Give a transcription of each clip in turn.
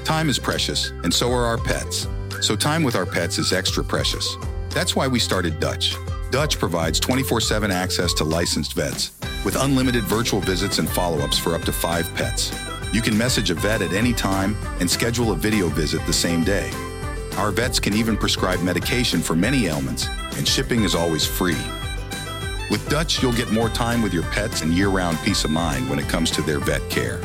Time is precious, and so are our pets. So time with our pets is extra precious. That's why we started Dutch. Dutch provides 24/7 access to licensed vets, with unlimited virtual visits and follow-ups for up to 5 pets. You can message a vet at any time and schedule a video visit the same day. Our vets can even prescribe medication for many ailments, and shipping is always free. With Dutch, you'll get more time with your pets and year-round peace of mind when it comes to their vet care.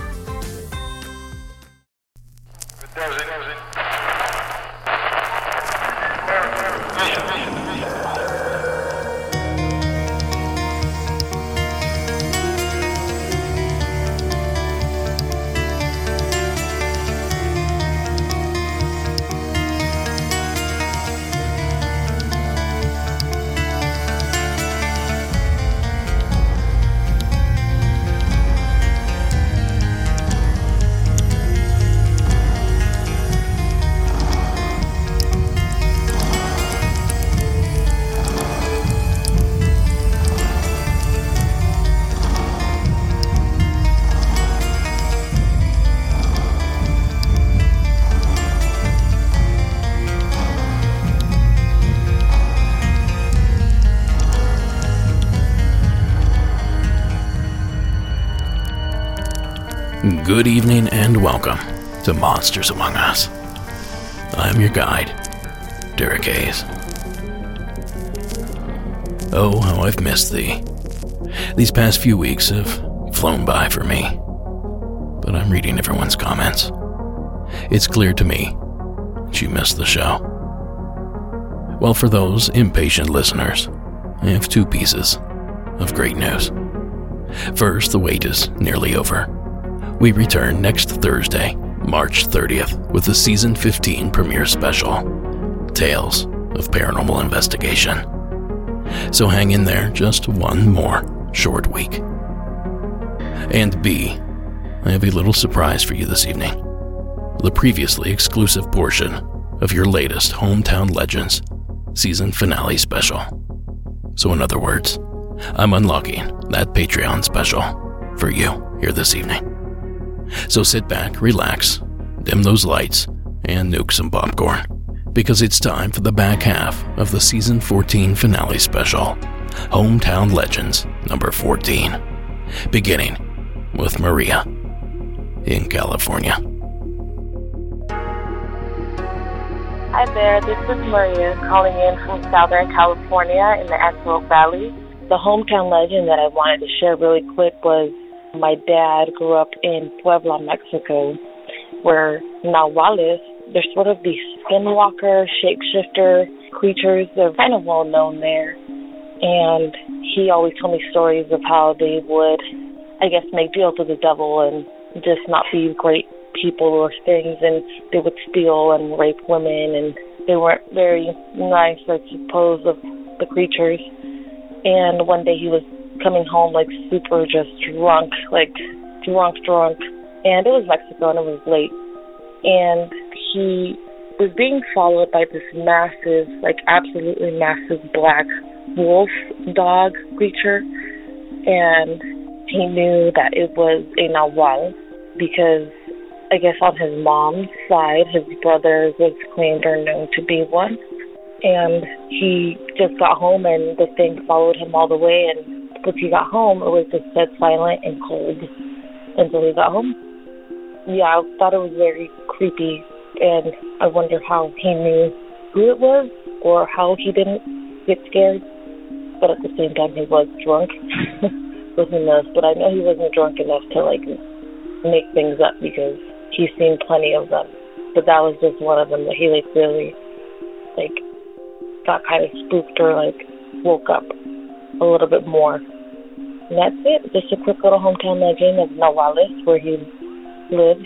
Good evening and welcome to Monsters Among Us. I'm your guide, Derek Hayes. Oh, how I've missed thee. These past few weeks have flown by for me, but I'm reading everyone's comments. It's clear to me that you missed the show. Well, for those impatient listeners, I have 2 pieces of great news. First, the wait is nearly over. We return next Thursday, March 30th, with the Season 15 premiere special, Tales of Paranormal Investigation. So hang in there just one more short week. And B, I have a little surprise for you this evening. The previously exclusive portion of your latest Hometown Legends season finale special. So in other words, I'm unlocking that Patreon special for you here this evening. So sit back, relax, dim those lights, and nuke some popcorn, because it's time for the back half of the Season 14 finale special, Hometown Legends number 14, beginning with Maria in California. Hi there, this is Maria calling in from Southern California in the Antelope Valley. The hometown legend that I wanted to share really quick was my dad grew up in Puebla, Mexico, where Nahuales, they're sort of these skinwalker, shapeshifter creatures. They're kind of well known there. And he always told me stories of how they would, I guess, make deals with the devil and just not be great people or things. And they would steal and rape women. And they weren't very nice, I suppose, of the creatures. And one day he was coming home like super just drunk, like drunk. And it was Mexico and it was late. And he was being followed by this massive, like absolutely massive black wolf dog creature. And he knew that it was a Nahual because I guess on his mom's side, his brother was claimed or known to be one. And he just got home and the thing followed him all the way, and once he got home, it was just dead silent and cold until he got home. Yeah, I thought it was very creepy, and I wonder how he knew who it was or how he didn't get scared. But at the same time, he was drunk. So who knows? But I know he wasn't drunk enough to, like, make things up because he's seen plenty of them. But that was just one of them that he, like, really, like, got kind of spooked or, like, woke up a little bit more. And that's it. Just a quick little hometown legend of Nahuales, where he lives.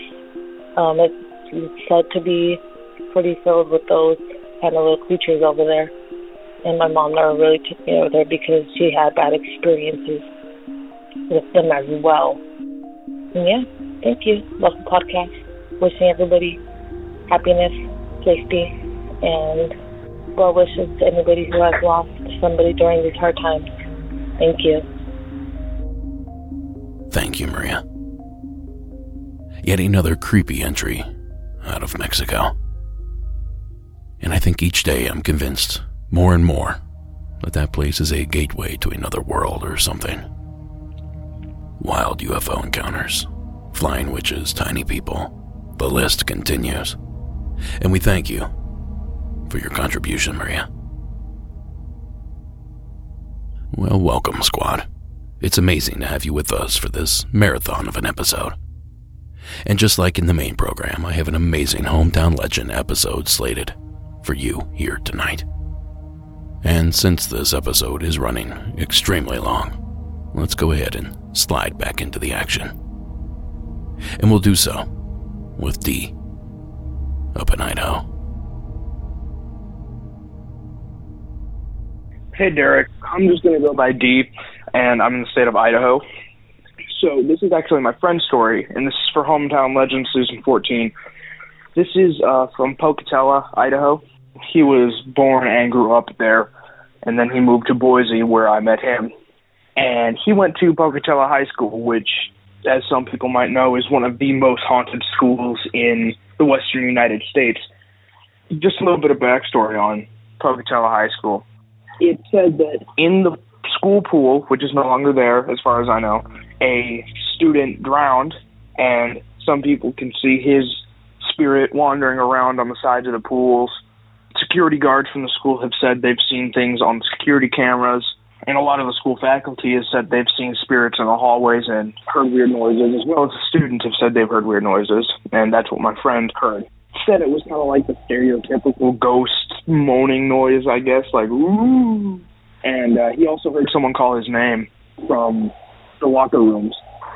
It's said to be pretty filled with those kind of little creatures over there. And my mom never really took me over there because she had bad experiences with them as well. And yeah, thank you. Love the podcast. Wishing everybody happiness, safety, and well wishes to anybody who has lost somebody during these hard times. Thank you. Thank you, Maria. Yet another creepy entry out of Mexico. And I think each day I'm convinced more and more that that place is a gateway to another world or something. Wild UFO encounters, flying witches, tiny people, the list continues. And we thank you for your contribution, Maria. Well, welcome, squad. It's amazing to have you with us for this marathon of an episode. And just like in the main program, I have an amazing Hometown Legend episode slated for you here tonight. And since this episode is running extremely long, let's go ahead and slide back into the action. And we'll do so with D up in Idaho. Hey Derek, I'm just going to go by D, and I'm in the state of Idaho. So this is actually my friend's story, and this is for Hometown Legends Season 14. This is from Pocatello, Idaho. He was born and grew up there, and then he moved to Boise where I met him. And he went to Pocatello High School, which, as some people might know, is one of the most haunted schools in the western United States. Just a little bit of backstory on Pocatello High School. It said that in the school pool, which is no longer there as far as I know, a student drowned, and some people can see his spirit wandering around on the sides of the pools. Security guards from the school have said they've seen things on the security cameras, and a lot of the school faculty has said they've seen spirits in the hallways and heard weird noises, as well as the students have said they've heard weird noises, and that's what my friend heard. He said it was kind of like the stereotypical ghost moaning noise, I guess, like, ooh. And he also heard someone call his name from the locker rooms.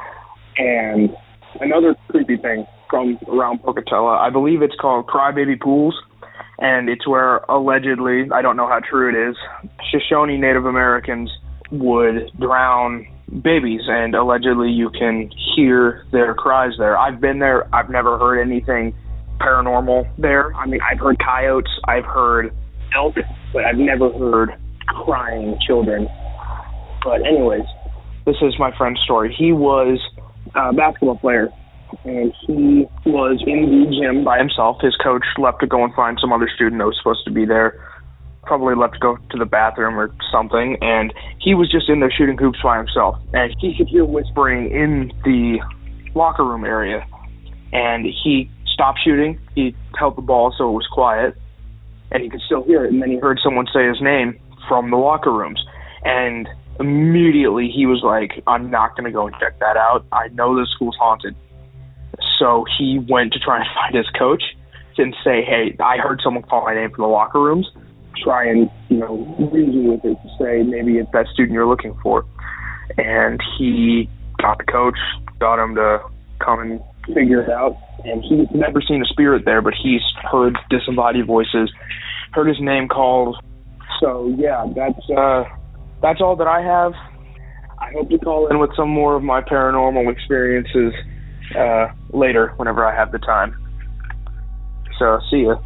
And another creepy thing from around Pocatello, I believe it's called Crybaby Pools, and it's where allegedly, I don't know how true it is, Shoshone Native Americans would drown babies, and allegedly you can hear their cries there. I've been there. I've never heard anything paranormal there. I mean, I've heard coyotes, I've heard elk, but I've never heard crying children. But anyways, this is my friend's story. He was a basketball player, and he was in the gym by himself. His coach left to go and find some other student that was supposed to be there, probably left to go to the bathroom or something, and he was just in there shooting hoops by himself. And he could hear whispering in the locker room area, and he stopped shooting. He held the ball so it was quiet, and he could still hear it, and then he heard someone say his name from the locker rooms, and immediately he was like, I'm not going to go and check that out. I know this school's haunted. So he went to try and find his coach and say, hey, I heard someone call my name from the locker rooms. Try and, reason with it to say maybe it's that student you're looking for. And he got the coach, got him to come and figure it out. And he's never seen a spirit there, but he's heard disembodied voices, heard his name called. So, yeah, that's all that I have. I hope to call in with some more of my paranormal experiences later, whenever I have the time. So, see ya.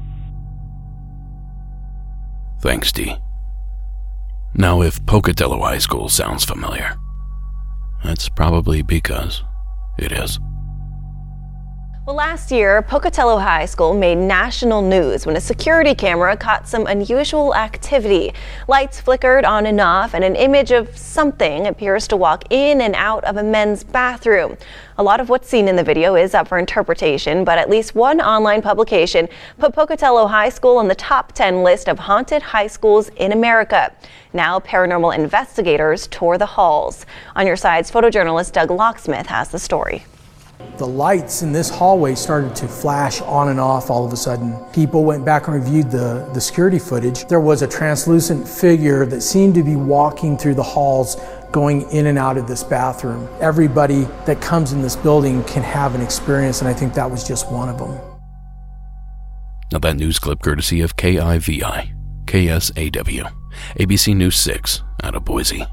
Thanks, D. Now, if Pocatello High School sounds familiar, that's probably because it is. Well, last year, Pocatello High School made national news when a security camera caught some unusual activity. Lights flickered on and off, and an image of something appears to walk in and out of a men's bathroom. A lot of what's seen in the video is up for interpretation, but at least one online publication put Pocatello High School on the top 10 list of haunted high schools in America. Now, paranormal investigators tour the halls. On Your Side's photojournalist Doug Locksmith has the story. The lights in this hallway started to flash on and off all of a sudden. People went back and reviewed the security footage. There was a translucent figure that seemed to be walking through the halls, going in and out of this bathroom. Everybody that comes in this building can have an experience, and I think that was just one of them. Now that news clip courtesy of KIVI, KSAW, ABC News 6 out of Boise.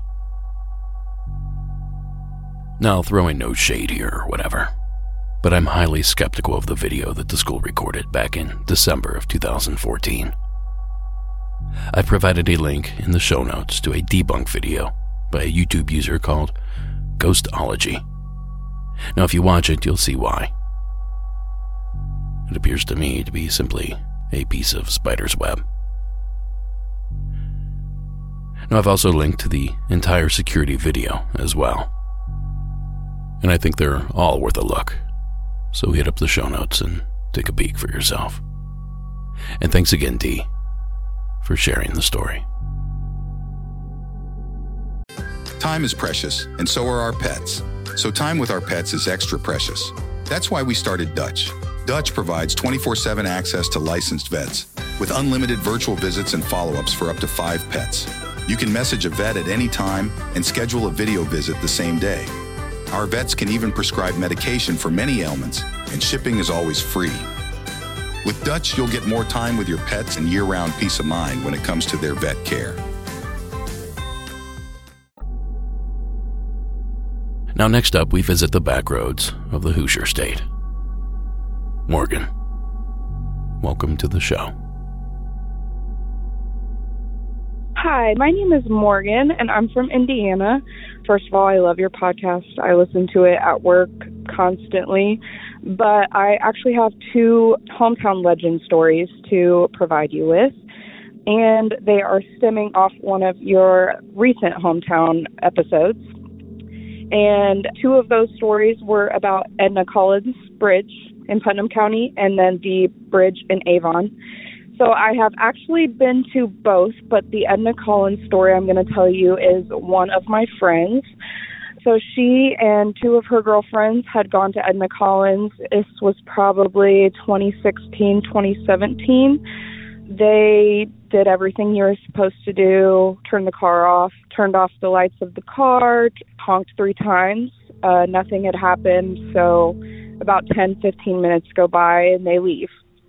Now, throwing no shade here or whatever, but I'm highly skeptical of the video that the school recorded back in December of 2014. I've provided a link in the show notes to a debunked video by a YouTube user called Ghostology. Now, if you watch it, you'll see why. It appears to me to be simply a piece of spider's web. Now, I've also linked to the entire security video as well, and I think they're all worth a look, so hit up the show notes and take a peek for yourself. And thanks again, Dee, for sharing the story. Time is precious, and so are our pets. So time with our pets is extra precious. That's why we started Dutch. Dutch provides 24/7 access to licensed vets, with unlimited virtual visits and follow-ups for up to 5 pets. You can message a vet at any time and schedule a video visit the same day. Our vets can even prescribe medication for many ailments, and shipping is always free. With Dutch, you'll get more time with your pets and year-round peace of mind when it comes to their vet care. Now, next up, we visit the back roads of the Hoosier State. Morgan, welcome to the show. Hi, my name is Morgan, and I'm from Indiana. First of all, I love your podcast. I listen to it at work constantly. But I actually have 2 hometown legend stories to provide you with. And they are stemming off one of your recent hometown episodes. And 2 of those stories were about Edna Collins Bridge in Putnam County and then the bridge in Avon. So I have actually been to both, but the Edna Collins story I'm going to tell you is one of my friends. So she and 2 of her girlfriends had gone to Edna Collins. This was probably 2016, 2017. They did everything you were supposed to do, turned the car off, turned off the lights of the car, honked 3 times. Nothing had happened, so about 10, 15 minutes go by and they leave.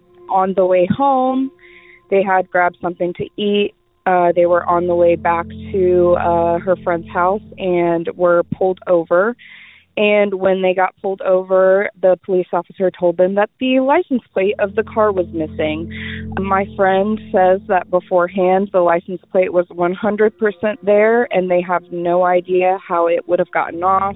On the way home, they had grabbed something to eat. They were on the way back to her friend's house and were pulled over. And when they got pulled over, the police officer told them that the license plate of the car was missing. My friend says that beforehand, the license plate was 100% there, and they have no idea how it would have gotten off.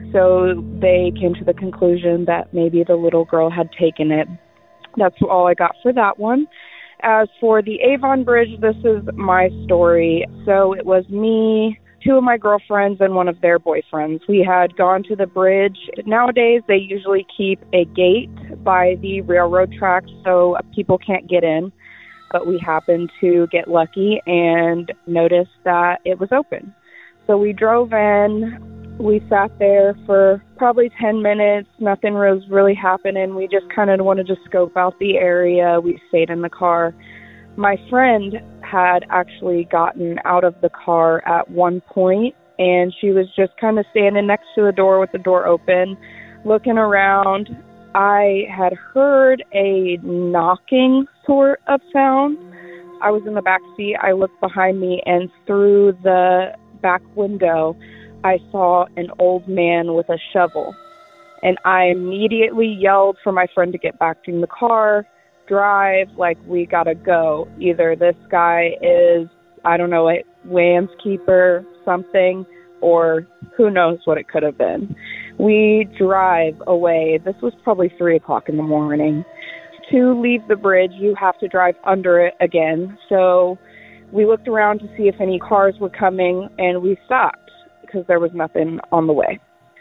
So they came to the conclusion that maybe the little girl had taken it. That's all I got for that one. As for the Avon Bridge, this is my story. So it was me, 2 of my girlfriends, and one of their boyfriends. We had gone to the bridge. Nowadays, they usually keep a gate by the railroad tracks so people can't get in. But we happened to get lucky and noticed that it was open. So we drove in. We sat there for probably 10 minutes. Nothing was really happening. We just kind of wanted to scope out the area. We stayed in the car. My friend had actually gotten out of the car at one point, and she was just kind of standing next to the door with the door open, looking around. I had heard a knocking sort of sound. I was in the back seat. I looked behind me, and through the back window, I saw an old man with a shovel, and I immediately yelled for my friend to get back in the car, drive, like, we gotta go. Either this guy is, I don't know, a landskeeper, something, or who knows what it could have been. We drive away. This was probably 3 o'clock in the morning. To leave the bridge, you have to drive under it again. So we looked around to see if any cars were coming, and we stopped because there was nothing on the way.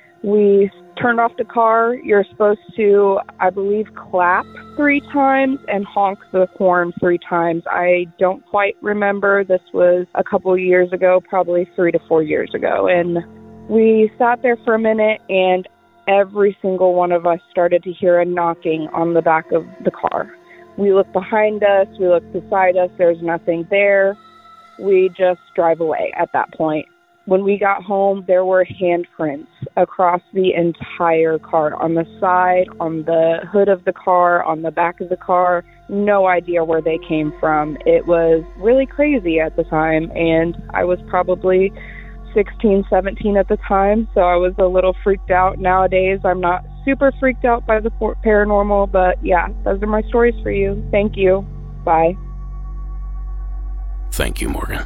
We turned off the car. You're supposed to, I believe, clap 3 times and honk the horn 3 times. I don't quite remember. This was a couple of years ago, probably 3 to 4 years ago. And we sat there for a minute, and every single one of us started to hear a knocking on the back of the car. We looked behind us. We looked beside us. There's nothing there. We just drive away at that point. When we got home, there were handprints across the entire car, on the side, on the hood of the car, on the back of the car. No idea where they came from. It was really crazy at the time, and I was probably 16, 17 at the time, so I was a little freaked out. Nowadays, I'm not super freaked out by the paranormal, but yeah, those are my stories for you. Thank you. Bye. Thank you, Morgan.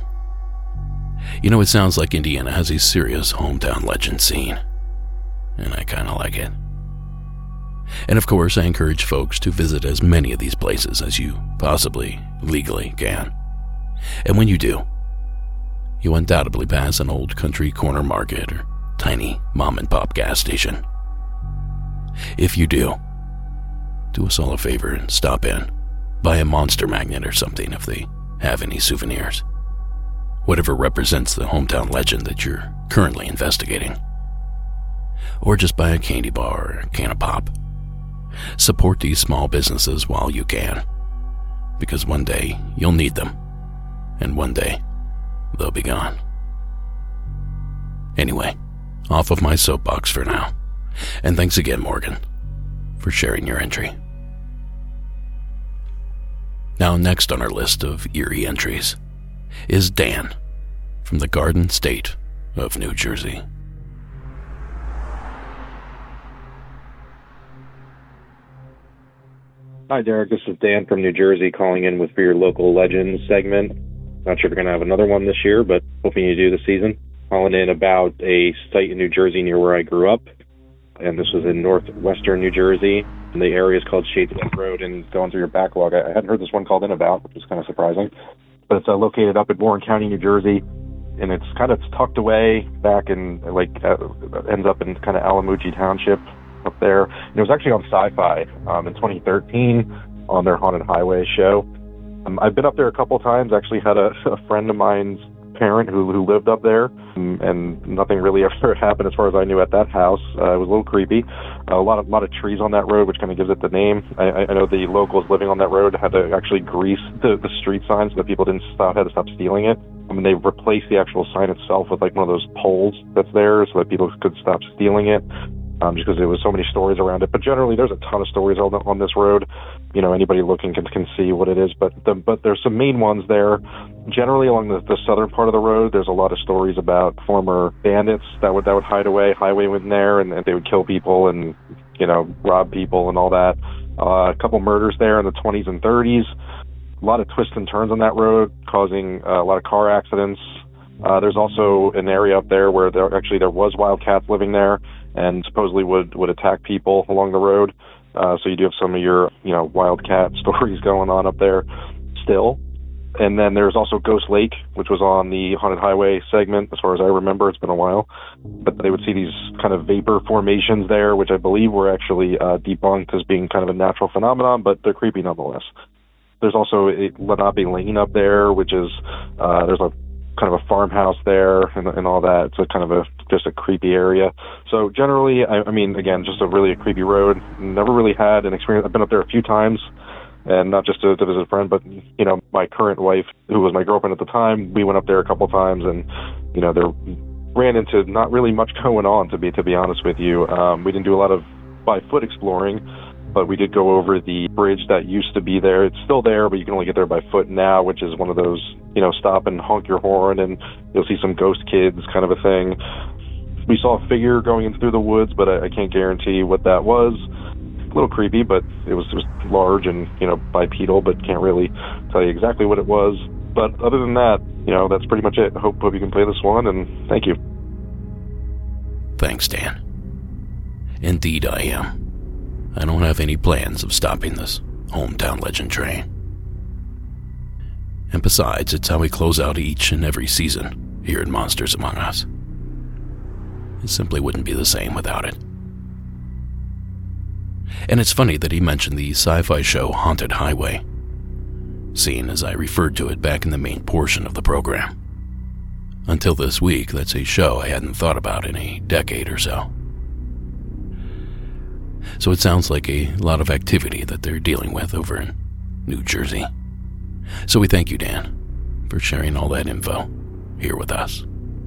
You know, it sounds like Indiana has a serious hometown legend scene, and I kind of like it. And of course, I encourage folks to visit as many of these places as you possibly legally can. And when you do, you undoubtedly pass an old country corner market or tiny mom-and-pop gas station. If you do us all a favor and stop in. Buy a Monster Magnet or something if they have any souvenirs. Whatever represents the hometown legend that you're currently investigating. Or just buy a candy bar or a can of pop. Support these small businesses while you can. Because one day you'll need them. And one day they'll be gone. Anyway, off of my soapbox for now. And thanks again, Morgan, for sharing your entry. Now, next on our list of eerie entries is Dan from the Garden State of New Jersey. Hi, Derek. This is Dan from New Jersey calling in for your local legends segment. Not sure if we're going to have another one this year, but hoping you do this season. Calling in about a site in New Jersey near where I grew up, and this was in northwestern New Jersey. And the area is called Shadesville Road, and going through your backlog, I hadn't heard this one called in about, which is kind of surprising. But it's located up in Warren County, New Jersey, and it's kind of tucked away back in, ends up in kind of Alamuji Township up there. And it was actually on Sci-Fi in 2013 on their Haunted Highway show. I've been up there a couple of times. Actually had a friend of mine's parent who lived up there, and nothing really ever happened as far as I knew at that house. It was a little creepy. A lot of trees on that road, which kind of gives it the name. I know the locals living on that road had to actually grease the street signs so that people had to stop stealing it. I mean, they replaced the actual sign itself with like one of those poles that's there so that people could stop stealing it. Just because there was so many stories around it. But generally, there's a ton of stories on this road. You know, anybody looking can see what it is. But there's some main ones there. Generally, along the southern part of the road, there's a lot of stories about former bandits that would hide away, highwaymen there, and they would kill people and, you know, rob people and all that. A couple murders there in the 20s and 30s. A lot of twists and turns on that road, causing a lot of car accidents. There's also an area up there where there was wildcats living there, and supposedly would attack people along the road. So you do have some of your, you know, wildcat stories going on up there still. And then there's also Ghost Lake, which was on the Haunted Highway segment, as far as I remember. It's been a while. But they would see these kind of vapor formations there, which I believe were actually debunked as being kind of a natural phenomenon, but they're creepy nonetheless. There's also Lenape Lane up there, which is, there's a kind of a farmhouse there and all that. It's a kind of just a creepy area. So generally, I mean, again, just a creepy road. Never really had an experience. I've been up there a few times, and not just to visit a friend, but, you know, my current wife, who was my girlfriend at the time, we went up there a couple times, and, you know, there ran into not really much going on, to be honest with you. We didn't do a lot of by foot exploring, but we did go over the bridge that used to be there. It's still there, but you can only get there by foot now, which is one of those, you know, stop and honk your horn and you'll see some ghost kids kind of a thing. We saw a figure going in through the woods, but I can't guarantee what that was. A little creepy, but it was large and, you know, bipedal, but can't really tell you exactly what it was. But other than that, you know, that's pretty much it. Hope you can play this one, and thank you. Thanks, Dan. Indeed I am. I don't have any plans of stopping this hometown legend train. And besides, it's how we close out each and every season here at Monsters Among Us. It simply wouldn't be the same without it. And it's funny that he mentioned the sci-fi show Haunted Highway, seeing as I referred to it back in the main portion of the program. Until this week, that's a show I hadn't thought about in a decade or so. So it sounds like a lot of activity that they're dealing with over in New Jersey. So we thank you, Dan, for sharing all that info here with us.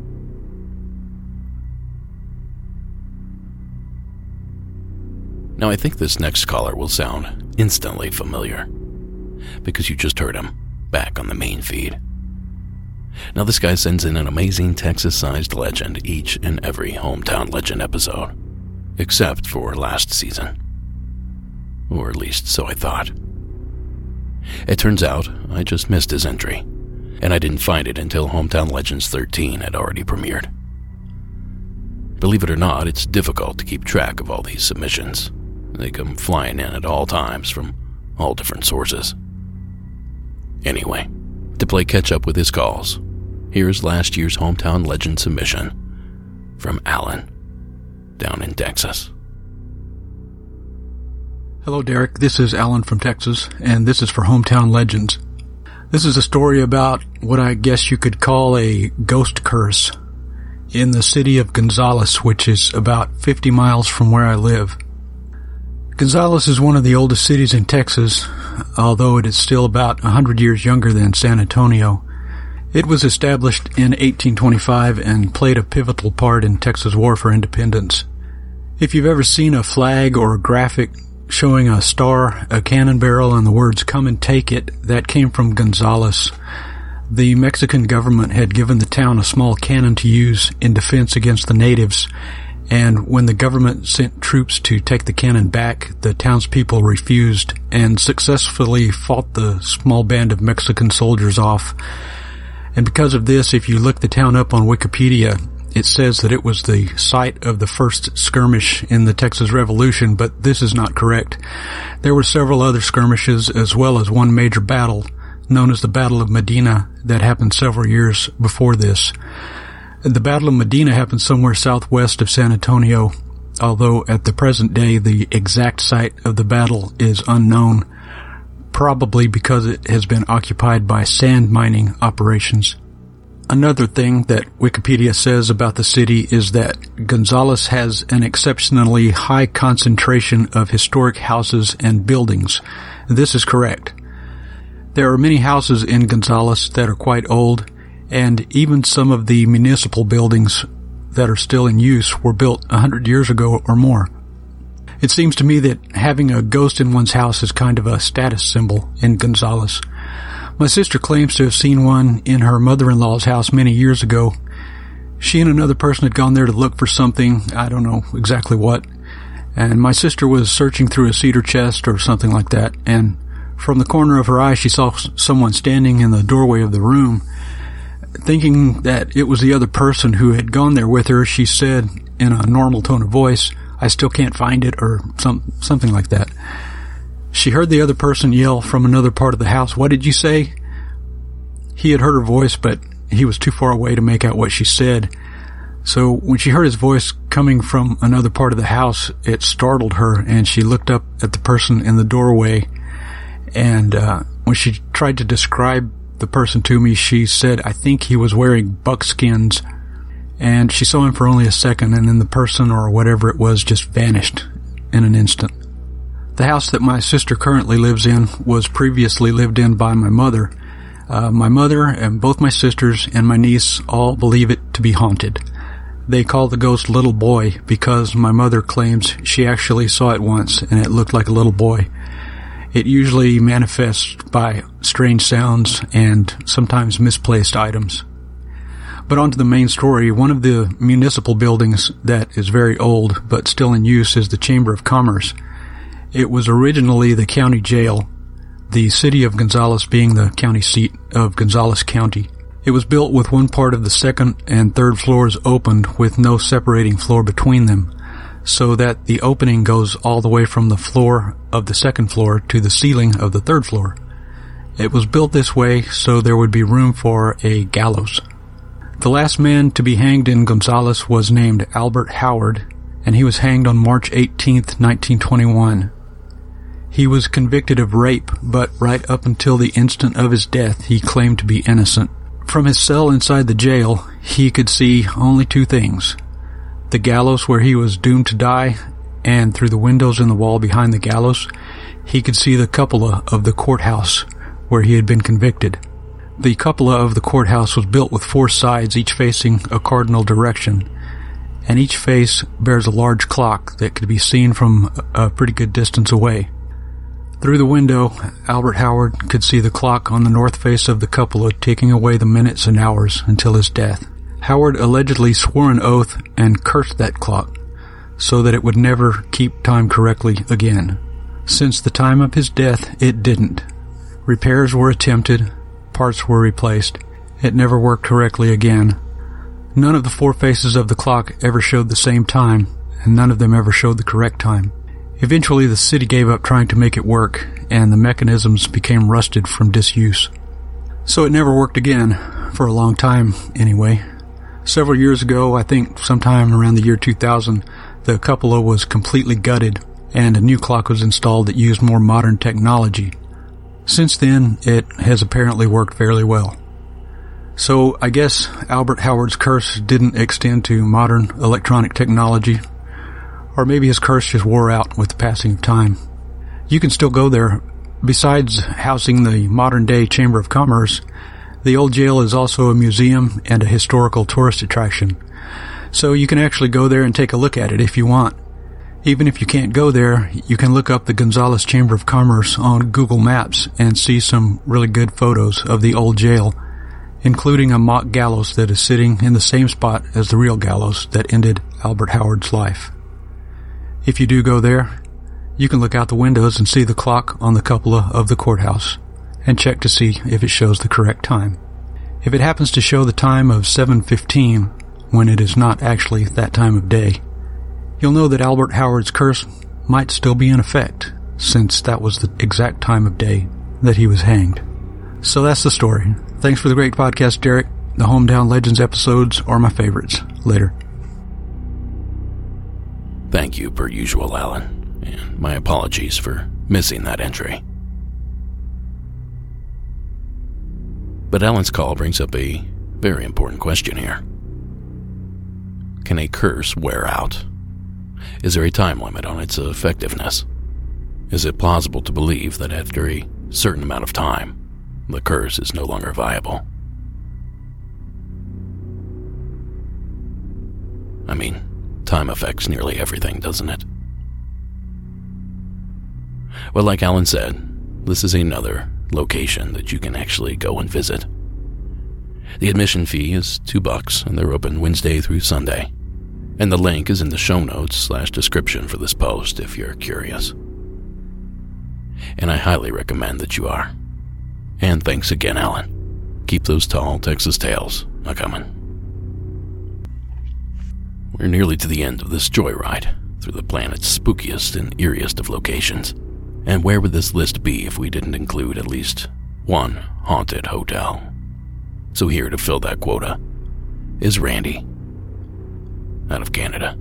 Now, I think this next caller will sound instantly familiar because you just heard him back on the main feed. Now, this guy sends in an amazing Texas-sized legend each and every Hometown Legend episode, except for last season. Or at least so I thought. It turns out I just missed his entry, and I didn't find it until Hometown Legends 13 had already premiered. Believe it or not, it's difficult to keep track of all these submissions, They come flying in at all times from all different sources. Anyway, to play catch-up with his calls, here's last year's Hometown Legend submission from Alan, down in Texas. Hello, Derek. This is Alan from Texas, and this is for Hometown Legends. This is a story about what I guess you could call a ghost curse in the city of Gonzales, which is about 50 miles from where I live. Gonzales is one of the oldest cities in Texas, although it is still about 100 years younger than San Antonio. It was established in 1825 and played a pivotal part in Texas' war for independence. If you've ever seen a flag or a graphic showing a star, a cannon barrel, and the words "Come and take it," that came from Gonzales. The Mexican government had given the town a small cannon to use in defense against the natives, and when the government sent troops to take the cannon back, the townspeople refused and successfully fought the small band of Mexican soldiers off. And because of this, if you look the town up on Wikipedia, it says that it was the site of the first skirmish in the Texas Revolution, but this is not correct. There were several other skirmishes as well as one major battle known as the Battle of Medina that happened several years before this. The Battle of Medina happened somewhere southwest of San Antonio, although at the present day the exact site of the battle is unknown, probably because it has been occupied by sand mining operations. Another thing that Wikipedia says about the city is that Gonzales has an exceptionally high concentration of historic houses and buildings. This is correct. There are many houses in Gonzales that are quite old, and even some of the municipal buildings that are still in use were built 100 years ago or more. It seems to me that having a ghost in one's house is kind of a status symbol in Gonzales. My sister claims to have seen one in her mother-in-law's house many years ago. She and another person had gone there to look for something, I don't know exactly what, and my sister was searching through a cedar chest or something like that, and from the corner of her eye she saw someone standing in the doorway of the room. Thinking that it was the other person who had gone there with her, she said in a normal tone of voice, "I still can't find it," or something like that. She heard the other person yell from another part of the house, "What did you say?" He had heard her voice, but he was too far away to make out what she said. So when she heard his voice coming from another part of the house, it startled her, and she looked up at the person in the doorway. And when she tried to describe the person to me, she said, "I think he was wearing buckskins." And she saw him for only a second, and then the person or whatever it was just vanished in an instant. The house that my sister currently lives in was previously lived in by my mother. My mother and both my sisters and my niece all believe it to be haunted. They call the ghost Little Boy because my mother claims she actually saw it once and it looked like a little boy. It usually manifests by strange sounds and sometimes misplaced items. But on to the main story. One of the municipal buildings that is very old but still in use is the Chamber of Commerce. It was originally the county jail, the city of Gonzales being the county seat of Gonzales County. It was built with one part of the second and third floors opened with no separating floor between them, so that the opening goes all the way from the floor of the second floor to the ceiling of the third floor. It was built this way so there would be room for a gallows. The last man to be hanged in Gonzales was named Albert Howard, and he was hanged on March 18th, 1921. He was convicted of rape, but right up until the instant of his death, he claimed to be innocent. From his cell inside the jail, he could see only two things: the gallows where he was doomed to die, and through the windows in the wall behind the gallows, he could see the cupola of the courthouse where he had been convicted. The cupola of the courthouse was built with 4 sides, each facing a cardinal direction, and each face bears a large clock that could be seen from a pretty good distance away. Through the window, Albert Howard could see the clock on the north face of the cupola ticking away the minutes and hours until his death. Howard allegedly swore an oath and cursed that clock so that it would never keep time correctly again. Since the time of his death, it didn't. Repairs were attempted, parts were replaced. It never worked correctly again. None of the 4 faces of the clock ever showed the same time, and none of them ever showed the correct time. Eventually, the city gave up trying to make it work, and the mechanisms became rusted from disuse. So it never worked again, for a long time anyway. Several years ago, I think sometime around the year 2000, the cupola was completely gutted, and a new clock was installed that used more modern technology. Since then, it has apparently worked fairly well. So I guess Albert Howard's curse didn't extend to modern electronic technology, or maybe his curse just wore out with the passing of time. You can still go there. Besides housing the modern-day Chamber of Commerce, the old jail is also a museum and a historical tourist attraction. So you can actually go there and take a look at it if you want. Even if you can't go there, you can look up the Gonzales Chamber of Commerce on Google Maps and see some really good photos of the old jail, including a mock gallows that is sitting in the same spot as the real gallows that ended Albert Howard's life. If you do go there, you can look out the windows and see the clock on the cupola of the courthouse and check to see if it shows the correct time. If it happens to show the time of 7:15 when it is not actually that time of day, you'll know that Albert Howard's curse might still be in effect, since that was the exact time of day that he was hanged. So that's the story. Thanks for the great podcast, Derek. The Hometown Legends episodes are my favorites. Later. Thank you, per usual, Alan, and my apologies for missing that entry. But Alan's call brings up a very important question here. Can a curse wear out? Is there a time limit on its effectiveness? Is it plausible to believe that after a certain amount of time, the curse is no longer viable? I mean, time affects nearly everything, doesn't it? Well, like Alan said, this is another location that you can actually go and visit. The admission fee is $2, and they're open Wednesday through Sunday. And the link is in the show notes / description for this post if you're curious. And I highly recommend that you are. And thanks again, Alan. Keep those tall Texas tales a-coming. We're nearly to the end of this joyride through the planet's spookiest and eeriest of locations. And where would this list be if we didn't include at least one haunted hotel? So here to fill that quota is Randy, out of Canada.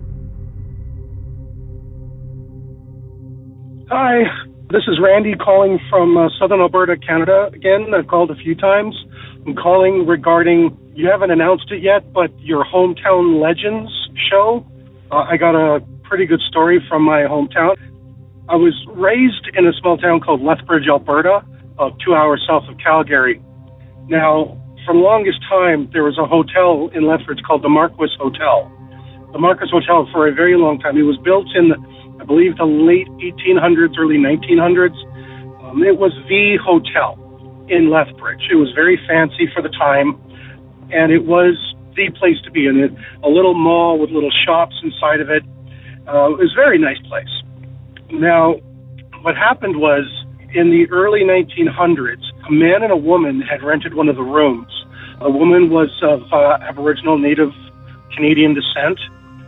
Hi, this is Randy calling from southern Alberta, Canada. Again, I've called a few times. I'm calling regarding, you haven't announced it yet, but your Hometown Legends show. I got a pretty good story from my hometown. I was raised in a small town called Lethbridge, Alberta, 2 hours south of Calgary. Now, for the longest time, there was a hotel in Lethbridge called the Marquis Hotel. The Marquis Hotel for a very long time. It was built in, I believe, the late 1800s, early 1900s. It was the hotel in Lethbridge. It was very fancy for the time, and it was the place to be in it. A little mall with little shops inside of it. It was a very nice place. Now, what happened was, in the early 1900s, a man and a woman had rented one of the rooms. The woman was of Aboriginal Native Canadian descent,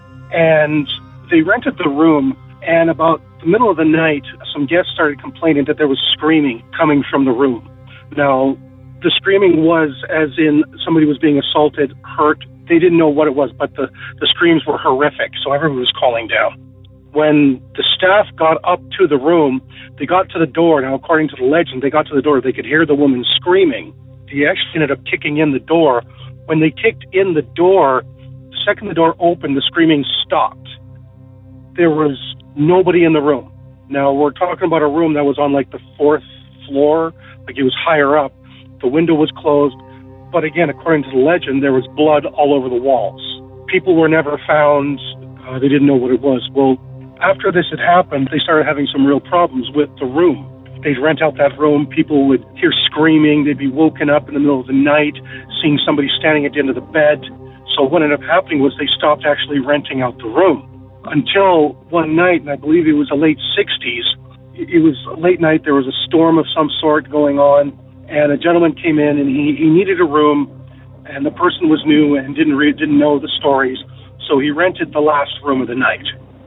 and they rented the room, and about the middle of the night, some guests started complaining that there was screaming coming from the room. Now, the screaming was as in somebody was being assaulted, hurt. They didn't know what it was, but the screams were horrific, so everyone was calling down. When the staff got up to the room, they got to the door. Now, according to the legend, they got to the door. They could hear the woman screaming. They actually ended up kicking in the door. When they kicked in the door, the second the door opened, the screaming stopped. There was nobody in the room. Now, we're talking about a room that was on like the 4th floor, like it was higher up. The window was closed. But again, according to the legend, there was blood all over the walls. People were never found. They didn't know what it was. Well, after this had happened, they started having some real problems with the room. They'd rent out that room. People would hear screaming. They'd be woken up in the middle of the night, seeing somebody standing at the end of the bed. So what ended up happening was they stopped actually renting out the room. Until one night, and I believe it was the late 60s, it was a late night, there was a storm of some sort going on, and a gentleman came in and he needed a room, and the person was new and didn't know the stories, so he rented the last room of the night.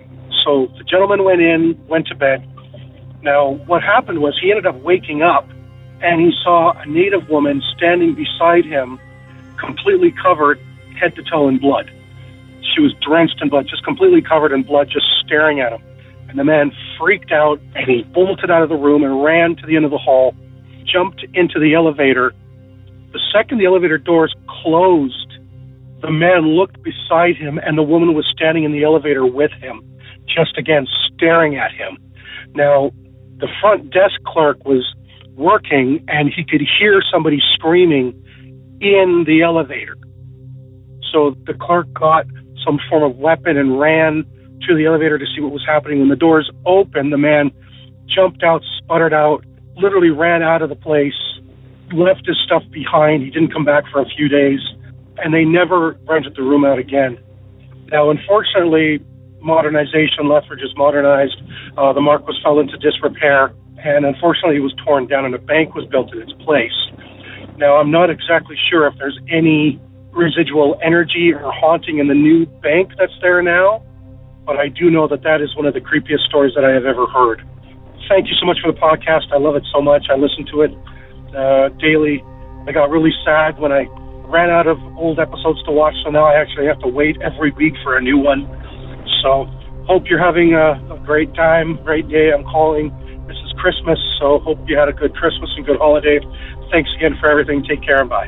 So the gentleman went to bed. Now, what happened was he ended up waking up, and he saw a native woman standing beside him, completely covered head to toe in blood. She was drenched in blood, just completely covered in blood, just staring at him. And the man freaked out, and he bolted out of the room and ran to the end of the hall, jumped into the elevator. The second the elevator doors closed, the man looked beside him, and the woman was standing in the elevator with him, just again staring at him. Now, the front desk clerk was working, and he could hear somebody screaming in the elevator. So the clerk got some form of weapon and ran to the elevator to see what was happening. When the doors opened, the man jumped out, sputtered out, literally ran out of the place, left his stuff behind. He didn't come back for a few days, and they never rented the room out again. Now, unfortunately, modernization, Lethbridge is modernized. The Marquis fell into disrepair, and unfortunately it was torn down and a bank was built in its place. Now, I'm not exactly sure if there's any residual energy or haunting in the new bank that's there now, but I do know that is one of the creepiest stories that I have ever heard. Thank you so much for the podcast. I love it so much. I listen to it daily. I got really sad when I ran out of old episodes to watch, so now I actually have to wait every week for a new one. So hope you're having a great time, great day. I'm calling. This is Christmas, so hope you had a good Christmas and good holiday. Thanks again for everything. Take care and bye.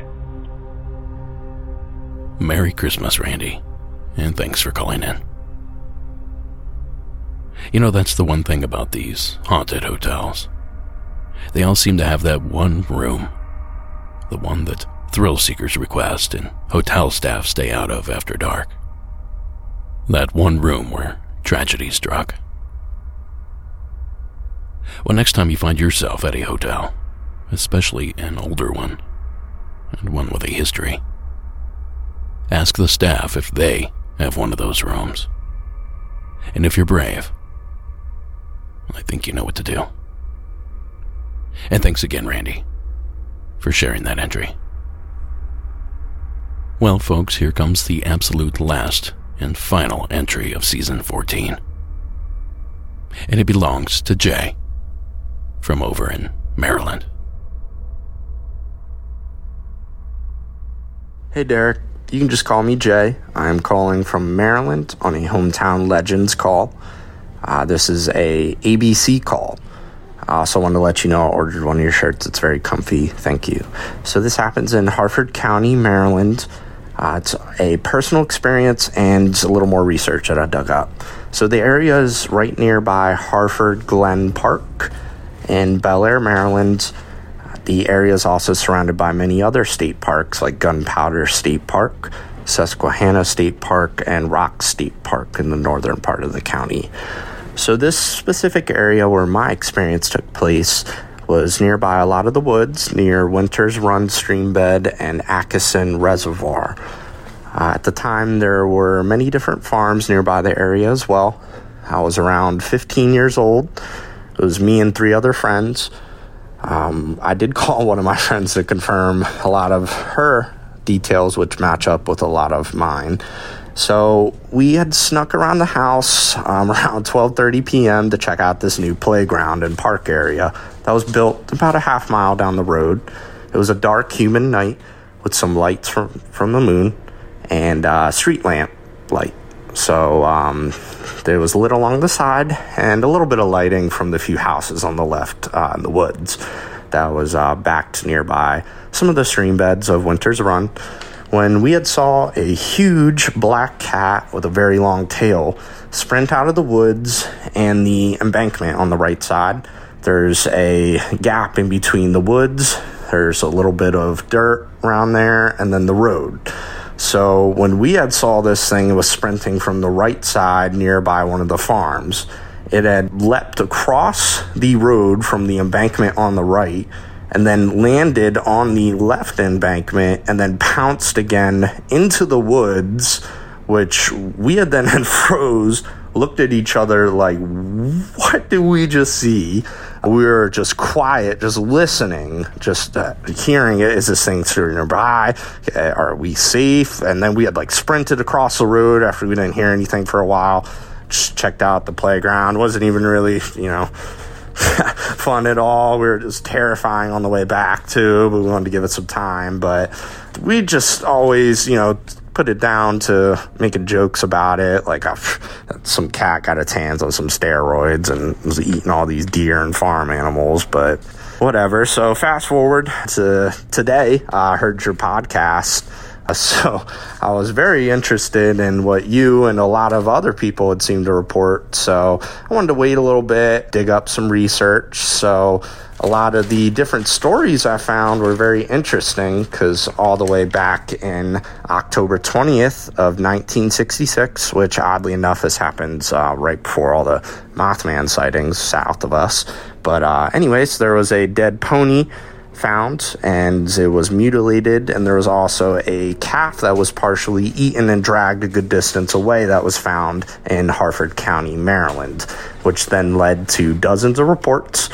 Merry Christmas, Randy, and thanks for calling in. You know, that's the one thing about these haunted hotels. They all seem to have that one room, the one that thrill seekers request and hotel staff stay out of after dark. That one room where tragedy struck. Well, next time you find yourself at a hotel, especially an older one, and one with a history, ask the staff if they have one of those rooms. And if you're brave, I think you know what to do. And thanks again, Randy, for sharing that entry. Well, folks, here comes the absolute last and final entry of Season 14. And it belongs to Jay, from over in Maryland. Hey, Derek. You can just call me Jay. I'm calling from Maryland on a Hometown Legends call. This is a ABC call. I also wanted to let you know I ordered one of your shirts. It's very comfy. Thank you. So this happens in Harford County, Maryland. It's a personal experience and a little more research that I dug up. So the area is right nearby Harford Glen Park in Bel Air, Maryland. The area is also surrounded by many other state parks like Gunpowder State Park, Susquehanna State Park, and Rock State Park in the northern part of the county. So this specific area where my experience took place was nearby a lot of the woods near Winters Run stream bed and Atchison Reservoir. At the time, there were many different farms nearby the area as well. I was around 15 years old. It was me and 3 other friends. I did call one of my friends to confirm a lot of her details, which match up with a lot of mine. So we had snuck around the house around 12:30 p.m. to check out this new playground and park area that was built about a half mile down the road. It was a dark, humid night with some lights from the moon and street lamp light. So there was lit along the side and a little bit of lighting from the few houses on the left in the woods that was backed nearby some of the stream beds of Winters Run, when we had saw a huge black cat with a very long tail sprint out of the woods and the embankment on the right side. There's a gap in between the woods. There's a little bit of dirt around there and then the road. So when we had saw this thing, it was sprinting from the right side nearby one of the farms. It had leapt across the road from the embankment on the right and then landed on the left embankment and then pounced again into the woods, which we had then froze, looked at each other like, what did we just see? We were just quiet, just listening, just hearing it. Is this thing nearby? Are we safe? And then we had sprinted across the road after we didn't hear anything for a while. just checked out the playground. Wasn't even really, fun at all. We were just terrifying on the way back too, but we wanted to give it some time. But we just always, put it down to making jokes about it. Like some cat got its hands on some steroids and was eating all these deer and farm animals, but whatever. So fast forward to today, I heard your podcast. So I was very interested in what you and a lot of other people had seemed to report. So I wanted to wait a little bit, dig up some research. So a lot of the different stories I found were very interesting because all the way back in October 20th of 1966, which oddly enough has happened right before all the Mothman sightings south of us. But anyways, there was a dead pony found, and it was mutilated, and there was also a calf that was partially eaten and dragged a good distance away that was found in Harford County, Maryland, which then led to dozens of reports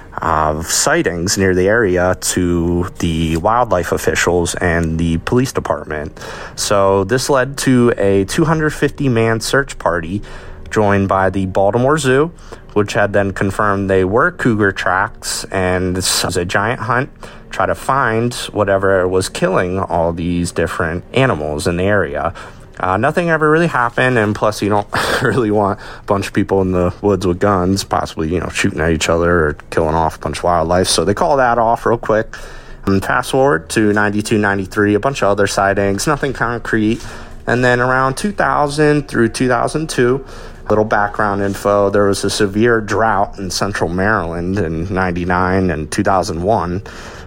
of sightings near the area to the wildlife officials and the police department. So this led to a 250-man search party joined by the Baltimore Zoo, which had then confirmed they were cougar tracks, and this was a giant hunt, try to find whatever was killing all these different animals in the area. Nothing ever really happened, and plus you don't really want a bunch of people in the woods with guns, possibly, shooting at each other or killing off a bunch of wildlife, so they call that off real quick. And fast forward to 92, 93, a bunch of other sightings, nothing concrete, and then around 2000 through 2002, little background info, there was a severe drought in central Maryland in 99 and 2001.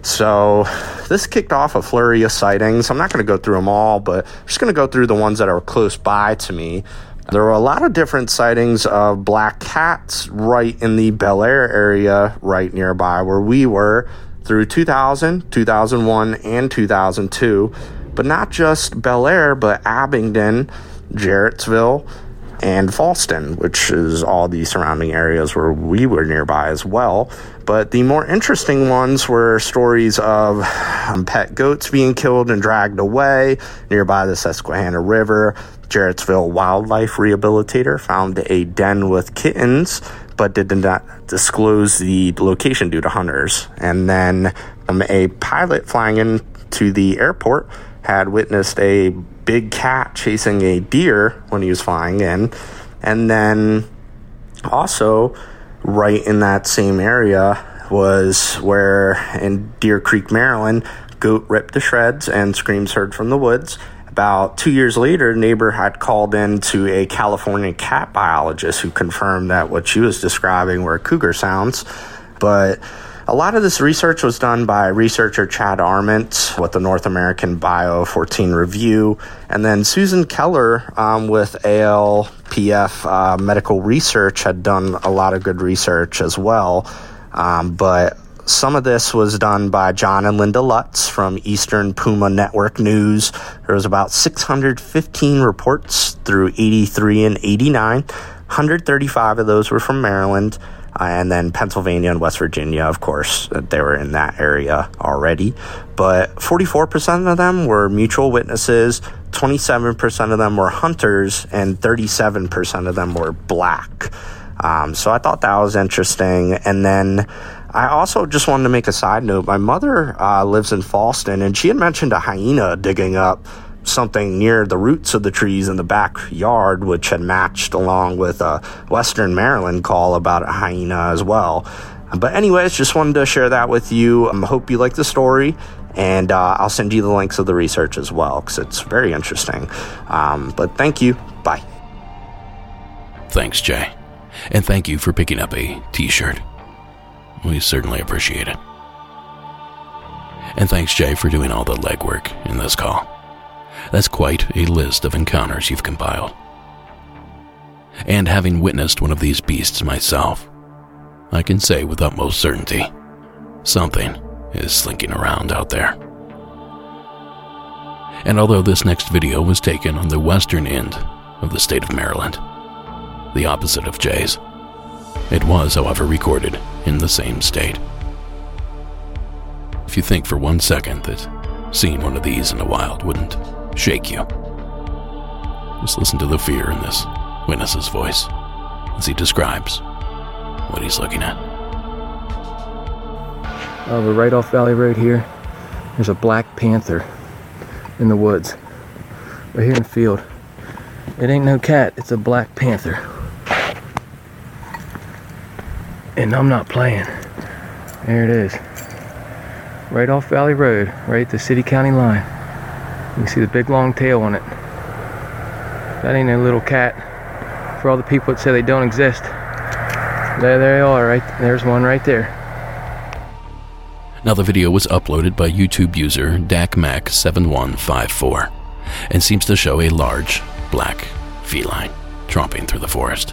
So this kicked off a flurry of sightings. I'm not going to go through them all, but I'm just going to go through the ones that are close by to me. There were a lot of different sightings of black cats right in the Bel Air area right nearby where we were through 2000, 2001, and 2002. But not just Bel Air, but Abingdon, Jarrettsville, and Falston, which is all the surrounding areas where we were nearby as well. But the more interesting ones were stories of pet goats being killed and dragged away nearby the Susquehanna River. Jarrettsville Wildlife Rehabilitator found a den with kittens, but did not disclose the location due to hunters. And then a pilot flying into the airport had witnessed a big cat chasing a deer when he was flying in. And then also right in that same area was where in Deer Creek, Maryland, goat ripped to shreds and screams heard from the woods. About 2 years later, a neighbor had called in to a California cat biologist who confirmed that what she was describing were cougar sounds. But a lot of this research was done by researcher Chad Arment with the North American Bio 14 Review, and then Susan Keller with ALPF Medical Research had done a lot of good research as well. But some of this was done by John and Linda Lutz from Eastern Puma Network News. There was about 615 reports through 83 and 89. 135 of those were from Maryland. And then Pennsylvania and West Virginia, of course, they were in that area already. But 44% of them were mutual witnesses, 27% of them were hunters, and 37% of them were black. So I thought that was interesting. And then I also just wanted to make a side note. My mother lives in Falston, and she had mentioned a hyena digging up something near the roots of the trees in the backyard, which had matched along with a Western Maryland call about a hyena as well. But anyways, just wanted to share that with you. I hope you like the story, and I'll send you the links of the research as well, because it's very interesting. But thank you. Bye. Thanks, Jay. And thank you for picking up a t-shirt. We certainly appreciate it. And thanks, Jay, for doing all the legwork in this call. That's quite a list of encounters you've compiled. And having witnessed one of these beasts myself, I can say with utmost certainty, something is slinking around out there. And although this next video was taken on the western end of the state of Maryland, the opposite of Jay's, it was, however, recorded in the same state. If you think for 1 second that seeing one of these in the wild wouldn't shake you, just listen to the fear in this witness's voice as he describes what he's looking at. We're right off Valley Road here. There's a black panther in the woods, right here in the field. It ain't no cat, it's a black panther. And I'm not playing. There it is. Right off Valley Road, right at the city-county line. You can see the big long tail on it. That ain't no little cat. For all the people that say they don't exist, there they are, right? There's one right there. Now, the video was uploaded by YouTube user DakMac7154 and seems to show a large black feline tromping through the forest.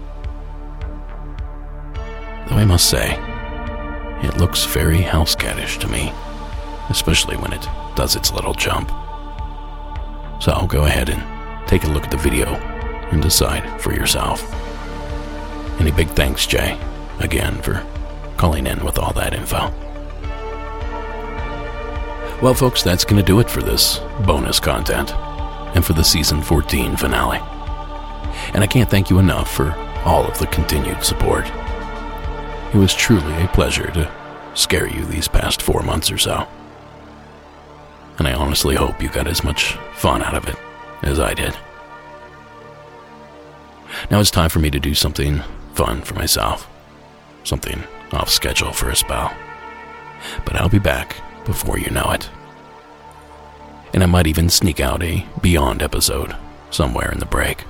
Though I must say, it looks very house cattish to me, especially when it does its little jump. So I'll go ahead and take a look at the video and decide for yourself. And a big thanks, Jay, again for calling in with all that info. Well, folks, that's going to do it for this bonus content and for the Season 14 finale. And I can't thank you enough for all of the continued support. It was truly a pleasure to scare you these past 4 months or so. And I honestly hope you got as much fun out of it as I did. Now it's time for me to do something fun for myself. Something off schedule for a spell. But I'll be back before you know it. And I might even sneak out a Beyond episode somewhere in the break.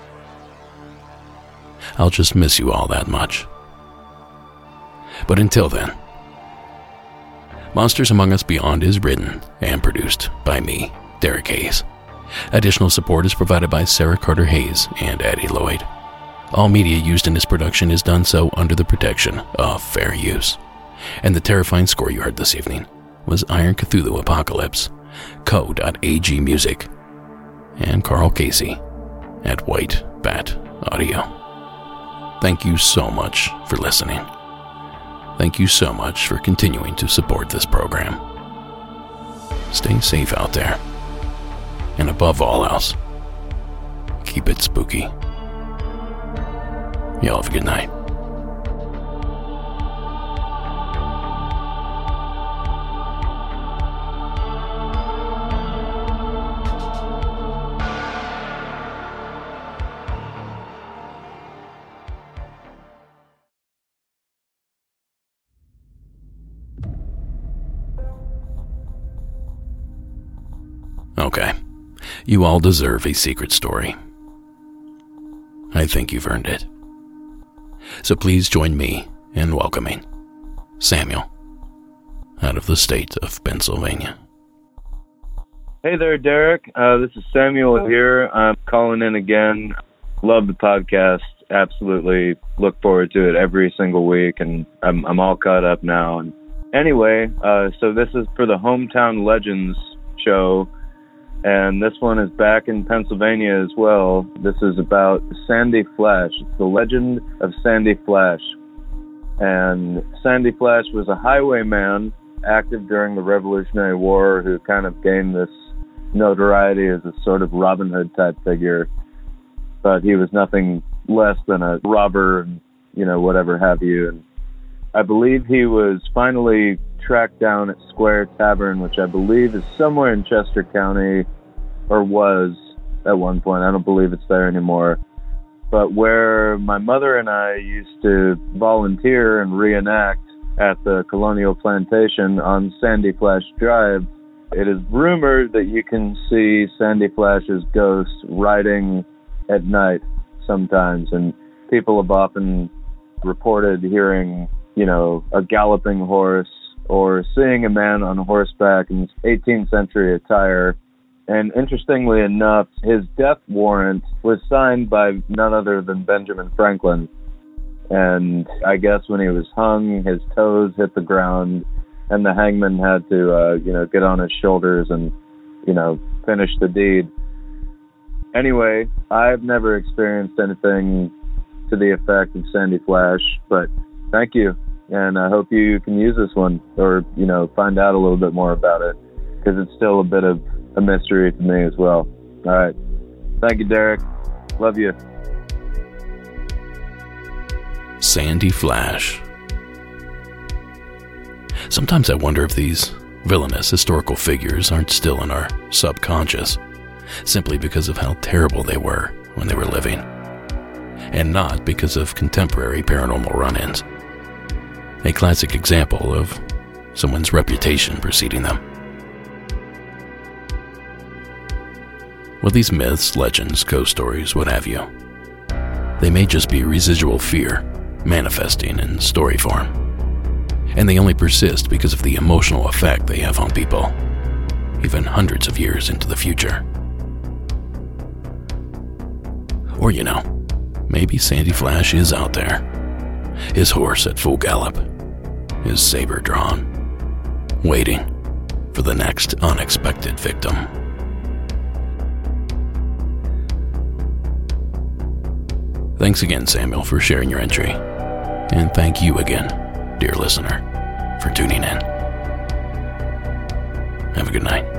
I'll just miss you all that much. But until then, Monsters Among Us Beyond is written and produced by me, Derek Hayes. Additional support is provided by Sarah Carter Hayes and Addie Lloyd. All media used in this production is done so under the protection of fair use. And the terrifying score you heard this evening was Iron Cthulhu Apocalypse, Co.AG Music, and Carl Casey at White Bat Audio. Thank you so much for listening. Thank you so much for continuing to support this program. Stay safe out there. And above all else, keep it spooky. Y'all have a good night. Okay, you all deserve a secret story. I think you've earned it. So please join me in welcoming Samuel out of the state of Pennsylvania. Hey there, Derek. This is Samuel here. I'm calling in again. Love the podcast. Absolutely look forward to it every single week, and I'm all caught up now. And anyway, so this is for the Hometown Legends show. And this one is back in Pennsylvania as well. This is about Sandy Flash. It's the legend of Sandy Flash. And Sandy Flash was a highwayman active during the Revolutionary War who kind of gained this notoriety as a sort of Robin Hood type figure. But he was nothing less than a robber and, whatever have you. And I believe he was finally tracked down at Square Tavern, which I believe is somewhere in Chester County, or was at one point. I don't believe it's there anymore. But where my mother and I used to volunteer and reenact at the Colonial Plantation on Sandy Flash Drive, it is rumored that you can see Sandy Flash's ghost riding at night sometimes, and people have often reported hearing, a galloping horse or seeing a man on horseback in 18th century attire. And interestingly enough, his death warrant was signed by none other than Benjamin Franklin. And I guess when he was hung, his toes hit the ground, and the hangman had to, get on his shoulders and, finish the deed. Anyway, I've never experienced anything to the effect of Sandy Flash, but thank you. And I hope you can use this one or, find out a little bit more about it, because it's still a bit of a mystery to me as well. All right. Thank you, Derek. Love you. Sandy Flash. Sometimes I wonder if these villainous historical figures aren't still in our subconscious, simply because of how terrible they were when they were living, and not because of contemporary paranormal run-ins. A classic example of someone's reputation preceding them. Well, these myths, legends, ghost stories, what have you, they may just be residual fear manifesting in story form, and they only persist because of the emotional effect they have on people, even hundreds of years into the future. Or, maybe Sandy Flash is out there, his horse at full gallop, his saber drawn, waiting for the next unexpected victim. Thanks again, Samuel, for sharing your entry. And thank you again, dear listener, for tuning in. Have a good night.